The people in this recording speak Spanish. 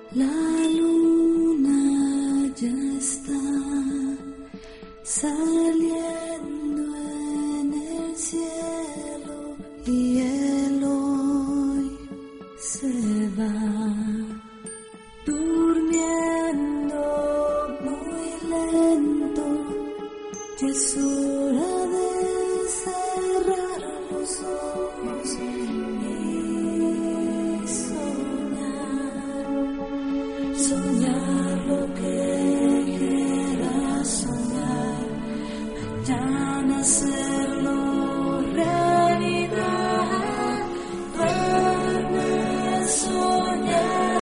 La luna ya está saliendo en el cielo y el hoy se